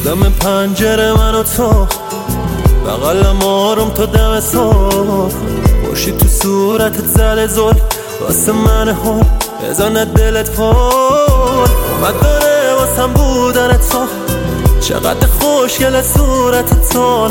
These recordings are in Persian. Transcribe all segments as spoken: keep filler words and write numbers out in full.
دم پنجره من و تو، بغلم آروم تا دم صبح، خوشی تو صورتت زل زل واسه من هول بزنه دلت پل. اومد داره واسم بودن تو، چقدر خوشگل صورت تو،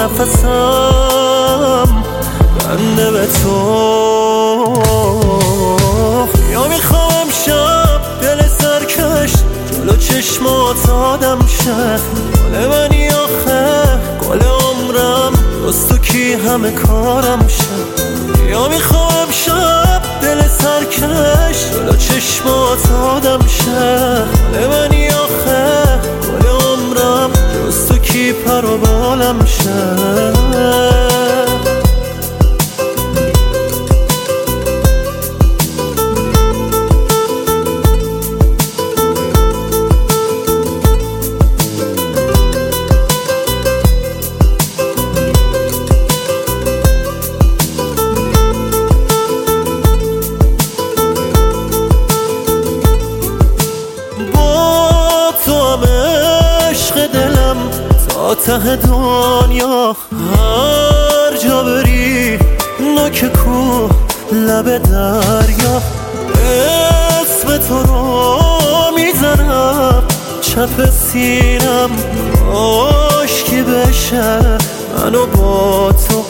نفسم بنده به تو. یا میخوام امشب دل سرکش جلو چشمات آدم شه، گل منی آخه گل عمرم، دوست تو کی همه کارم شه. یا میخوام امشب دل سرکش جلو چشمات آدم شه، گل منی آخه گل عمرم، دوست تو کی پر و بالم شه. ته دنیا هر جا بری، نوک کوه لب دریا، اسم تو رو میزنم چپ سینم، عاشقی بشه منو با تو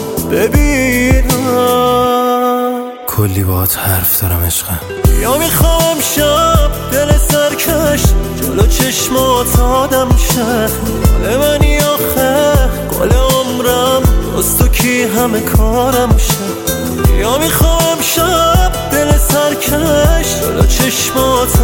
ببینم. کلی باهات حرف دارم عشقم. یا میخوام شب دل سرکش جلو چشمات آدم شه، گل منی آخه گل عمرم، دوست تو کی همه کارم شه. یا میخوام شب دل سرکش جلو چشمات